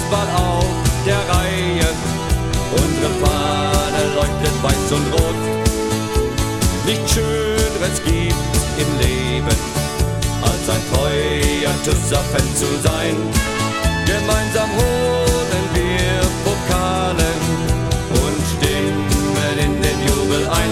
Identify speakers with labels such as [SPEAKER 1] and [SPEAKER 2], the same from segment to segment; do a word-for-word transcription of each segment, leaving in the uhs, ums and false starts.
[SPEAKER 1] Fußball auf der Reihe. Unsere Fahne leuchtet weiß und rot. Nichts Schöneres gibt im Leben, als ein treuer TuS-Fan zu sein. Gemeinsam holen wir Pokale und stimmen in den Jubel ein.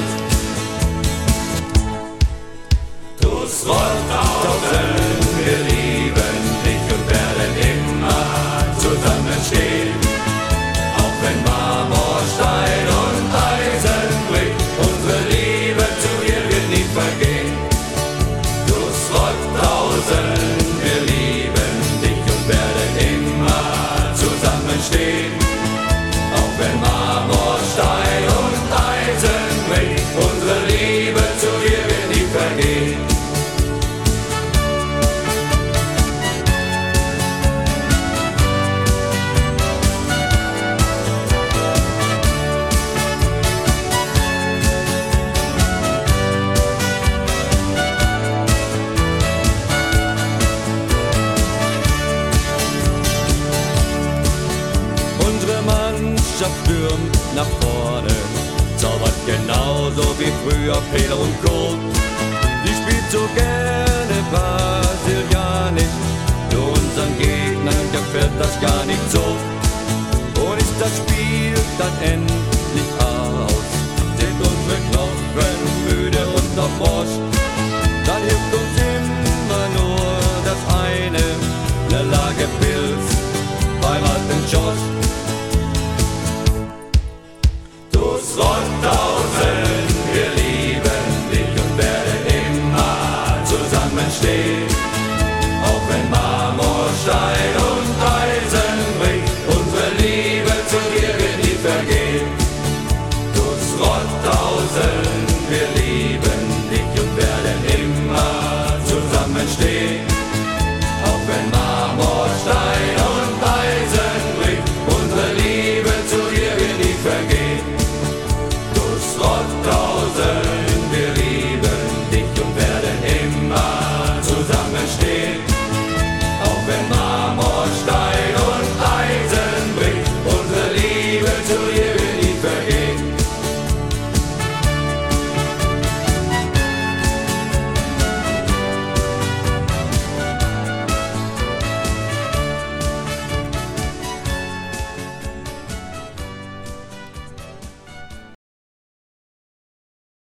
[SPEAKER 1] TuS Rottausen, wir lieben dich und werden immer zusammenstehen. Auch wenn Marmor, Stein und Eisen bricht, unsere Liebe zu ihr wird nie vergehen. TuS Rottausen, wir lieben dich und werden immer zusammenstehen. Auch wenn Marmor, Stein und Eisen bricht, unsere Liebe zu ihr wird nie vergehen. Unsere Mannschaft stürmt nach vorne, zaubert genauso wie früher Peter und Kurt. Die spielt so gerne brasilianisch, für unseren Gegnern gefällt das gar nicht so. Und ist das Spiel dann endlich aus, sind unsere Knochen müde und verfroscht, dann hilft uns immer nur das eine, eine Lage Pilz beim alten Josh.